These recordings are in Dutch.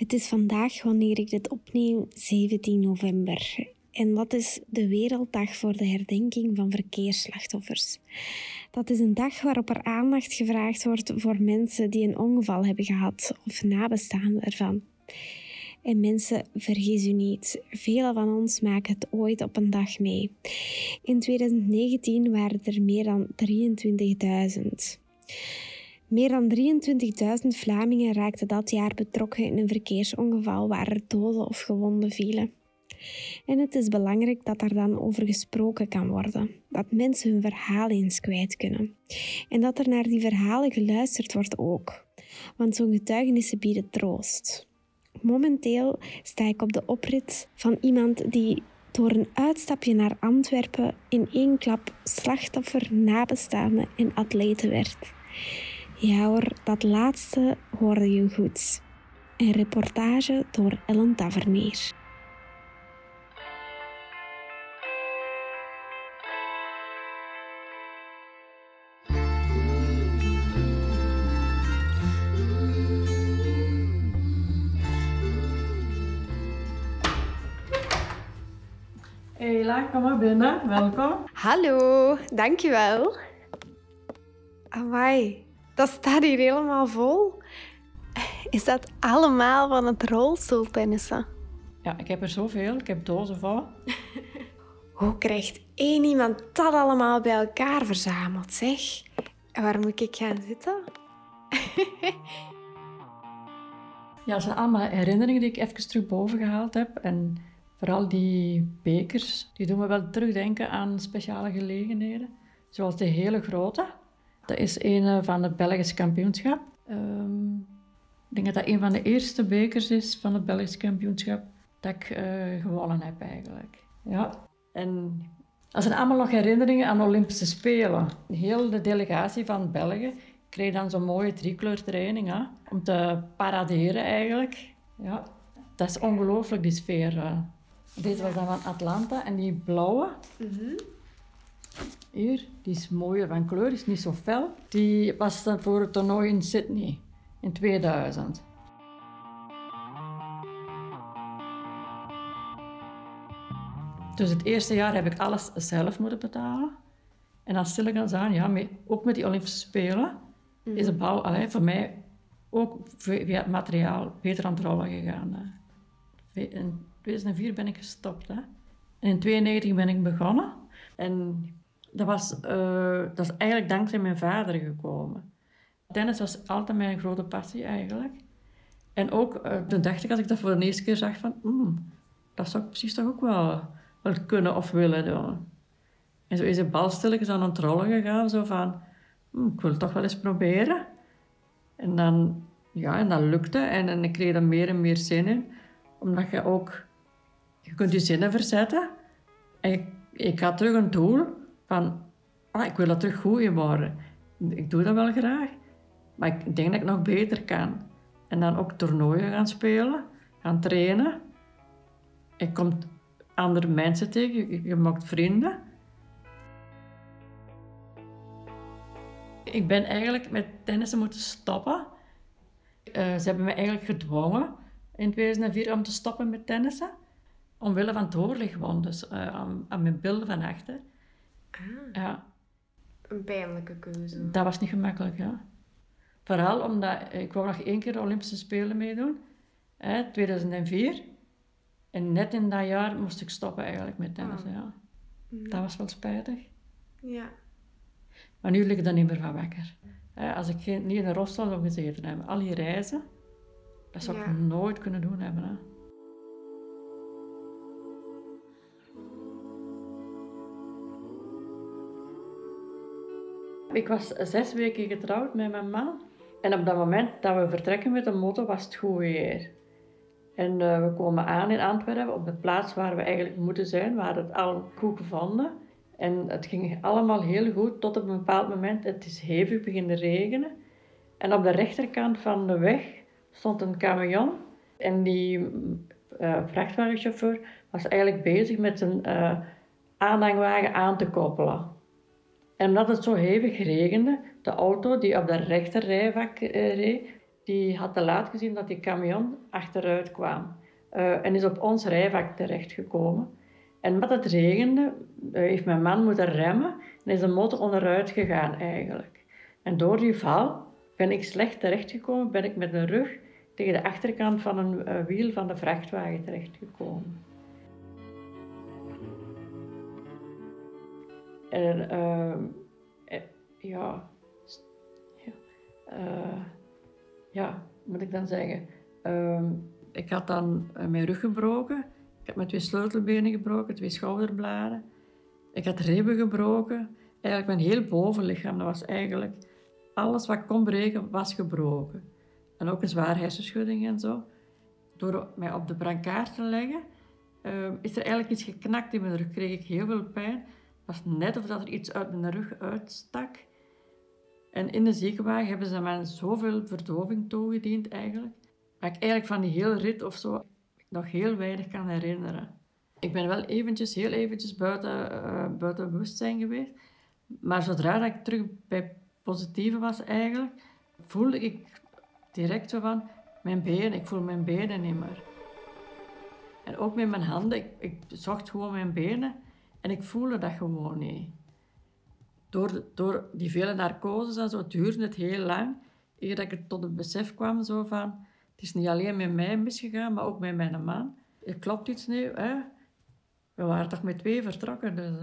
Het is vandaag, wanneer ik dit opneem, 17 november. En dat is de Werelddag voor de herdenking van verkeersslachtoffers. Dat is een dag waarop er aandacht gevraagd wordt voor mensen die een ongeval hebben gehad of nabestaanden ervan. En mensen, vergis u niet, velen van ons maken het ooit op een dag mee. In 2019 waren er meer dan 23.000. Meer dan 23.000 Vlamingen raakten dat jaar betrokken in een verkeersongeval waar er doden of gewonden vielen. En het is belangrijk dat er dan over gesproken kan worden. Dat mensen hun verhaal eens kwijt kunnen. En dat er naar die verhalen geluisterd wordt ook. Want zo'n getuigenissen bieden troost. Momenteel sta ik op de oprit van iemand die door een uitstapje naar Antwerpen in één klap slachtoffer, nabestaande en atlete werd. Ja hoor, dat laatste hoorde je goed. Een reportage door Ellen Tavernier. Hela, kom maar binnen. Welkom. Hallo, dankjewel. Amai, dat staat hier helemaal vol. Is dat allemaal van het rolstoeltennissen? Ja, ik heb er zoveel. Ik heb dozen vol. Hoe krijgt één iemand dat allemaal bij elkaar verzameld, zeg? Waar moet ik gaan zitten? Ja, dat zijn allemaal herinneringen die ik even terug boven gehaald heb. En vooral die bekers, die doen me wel terugdenken aan speciale gelegenheden. Zoals de hele grote. Dat is een van het Belgisch kampioenschap. Ik denk dat dat een van de eerste bekers is van het Belgisch kampioenschap dat ik gewonnen heb eigenlijk. Ja. En dat zijn allemaal nog herinneringen aan de Olympische Spelen. Heel de delegatie van België kreeg dan zo'n mooie driekleurtraining, hè, om te paraderen eigenlijk. Ja. Dat is ongelooflijk, die sfeer. Deze was dan van Atlanta en die blauwe, hier, die is mooier van kleur, is niet zo fel. Die was dan voor het toernooi in Sydney in 2000. Dus het eerste jaar heb ik alles zelf moeten betalen. En dan stil ik dan aan, ja, ook met die Olympische Spelen is de bal voor mij ook via het materiaal beter aan het rollen gegaan. In 2004 ben ik gestopt. Hè. En in 1992 ben ik begonnen. En dat is eigenlijk dankzij mijn vader gekomen. Tennis was altijd mijn grote passie eigenlijk. En ook toen dacht ik, als ik dat voor de eerste keer zag, van dat zou ik precies toch ook wel kunnen of willen doen. En zo is de bal stilletjes aan het rollen gegaan, zo van, ik wil het toch wel eens proberen. En dan, ja, en dat lukte en ik kreeg er meer en meer zin in. Omdat je kunt je zinnen verzetten. En ik had terug een doel van, ik wil dat terug goed in worden. Ik doe dat wel graag, maar ik denk dat ik nog beter kan. En dan ook toernooien gaan spelen, gaan trainen. Je komt andere mensen tegen, je maakt vrienden. Ik ben eigenlijk met tennissen moeten stoppen. Ze hebben me eigenlijk gedwongen in 2004 om te stoppen met tennissen. Omwille van het hoorligwond, dus aan mijn billen van achter. Ja. Een pijnlijke keuze. Dat was niet gemakkelijk, ja. Vooral omdat ik wou nog 1 keer de Olympische Spelen meedoen, 2004. En net in dat jaar moest ik stoppen eigenlijk met tennissen, ja. Dat was wel spijtig. Ja. Maar nu lig ik er niet meer van wakker. Als ik niet in een rolstoel zou gezeten hebben, al die reizen, dat zou ik nooit kunnen doen hebben. Hè. Ik was 6 weken getrouwd met mijn man. En op dat moment dat we vertrekken met de motor was het goed weer. En we komen aan in Antwerpen, op de plaats waar we eigenlijk moeten zijn. We hadden het al goed gevonden. En het ging allemaal heel goed tot op een bepaald moment. Het is hevig beginnen regenen. En op de rechterkant van de weg stond een camion. En die vrachtwagenchauffeur was eigenlijk bezig met zijn aanhangwagen aan te koppelen. En omdat het zo hevig regende, de auto die op de rechterrijvak reed, die had te laat gezien dat die camion achteruit kwam. En is op ons rijvak terechtgekomen. En omdat het regende, heeft mijn man moeten remmen en is de motor onderuit gegaan eigenlijk. En door die val ben ik slecht terechtgekomen, ben ik met de rug tegen de achterkant van een wiel van de vrachtwagen terechtgekomen. En moet ik dan zeggen. Ik had dan mijn rug gebroken. Ik had mijn 2 sleutelbenen gebroken, 2 schouderbladen. Ik had ribben gebroken. Eigenlijk mijn heel bovenlichaam, dat was eigenlijk alles wat ik kon breken, was gebroken. En ook een zware hersenschudding en zo. Door mij op de brancard te leggen, is er eigenlijk iets geknakt in mijn rug. Kreeg ik heel veel pijn. Het was net of dat er iets uit mijn rug uitstak. En in de ziekenwagen hebben ze mij zoveel verdoving toegediend eigenlijk. Dat ik eigenlijk van die hele rit of zo nog heel weinig kan herinneren. Ik ben wel heel eventjes buiten bewustzijn geweest. Maar zodra dat ik terug bij positieve was eigenlijk, voelde ik direct zo van mijn benen. Ik voel mijn benen niet meer. En ook met mijn handen. Ik zocht gewoon mijn benen en ik voelde dat gewoon niet. Door die vele narcoses en zo duurde het heel lang. Eer dat ik tot het besef kwam zo van, het is niet alleen met mij misgegaan, maar ook met mijn man. Er klopt iets niet, hè? We waren toch met 2 vertrokken, dus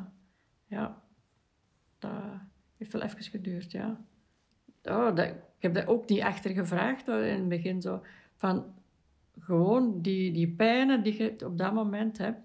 dat heeft wel even geduurd, ja. Ik heb daar ook niet achter gevraagd in het begin, zo van gewoon die pijnen die je op dat moment hebt,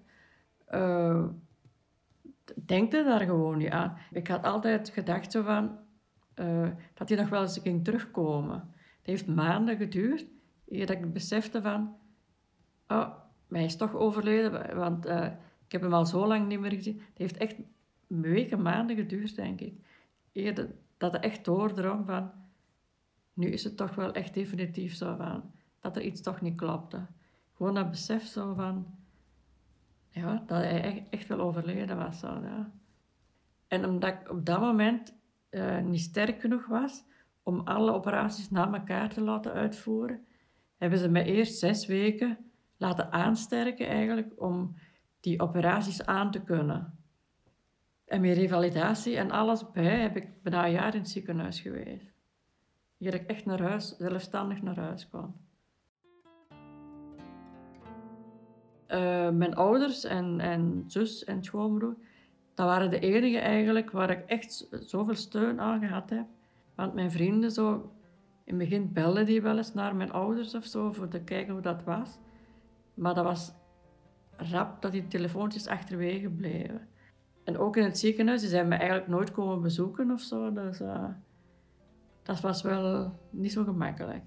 denk je daar gewoon niet aan. Ik had altijd gedacht zo van, dat hij nog wel eens ging terugkomen. Het heeft maanden geduurd, eer dat ik besefte van, hij is toch overleden, want ik heb hem al zo lang niet meer gezien. Het heeft echt weken, maanden geduurd, denk ik. Eer dat het echt doordrong van, nu is het toch wel echt definitief zo van, dat er iets toch niet klopte. Gewoon dat besef zo van, ja, dat hij echt wel overleden was. Zo, ja. En omdat ik op dat moment niet sterk genoeg was om alle operaties na elkaar te laten uitvoeren, hebben ze mij eerst 6 weken laten aansterken eigenlijk om die operaties aan te kunnen. En met revalidatie en alles bij heb ik bijna een jaar in het ziekenhuis geweest. Hier ik echt naar huis, zelfstandig naar huis kwam. Mijn ouders en zus en schoonbroer, dat waren de enige eigenlijk waar ik echt zoveel steun aan gehad heb. Want mijn vrienden zo, in het begin belden die wel eens naar mijn ouders of zo, voor te kijken hoe dat was. Maar dat was rap dat die telefoontjes achterwege bleven. En ook in het ziekenhuis, die zijn me eigenlijk nooit komen bezoeken of zo. Dus dat was wel niet zo gemakkelijk.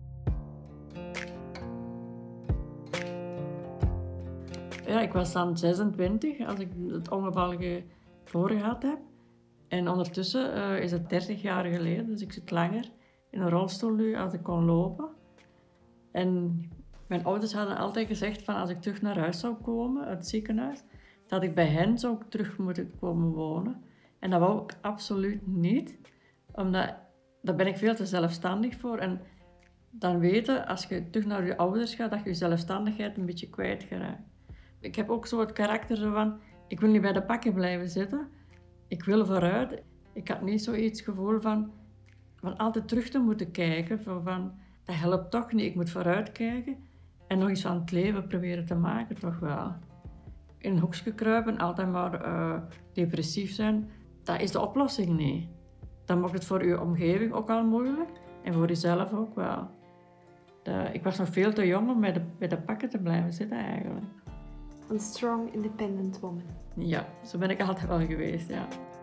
Ja, ik was dan 26 als ik het ongeval voorgehad heb. En ondertussen is het 30 jaar geleden, dus ik zit langer in een rolstoel nu als ik kon lopen. En mijn ouders hadden altijd gezegd van als ik terug naar huis zou komen, uit het ziekenhuis, dat ik bij hen zou terug moeten komen wonen. En dat wou ik absoluut niet, omdat daar ben ik veel te zelfstandig voor. En dan weten, als je terug naar je ouders gaat, dat je je zelfstandigheid een beetje kwijtgeraakt. Ik heb ook zo het karakter van, ik wil niet bij de pakken blijven zitten. Ik wil vooruit. Ik had niet zoiets gevoel van altijd terug te moeten kijken. Van, dat helpt toch niet, ik moet vooruit kijken. En nog iets van het leven proberen te maken, toch wel. In een hoekje kruipen, altijd maar depressief zijn, dat is de oplossing niet. Dan maakt het voor je omgeving ook al moeilijk. En voor jezelf ook wel. Ik was nog veel te jong om bij de pakken te blijven zitten eigenlijk. Een strong, independent woman. Ja, zo ben ik altijd wel geweest, ja.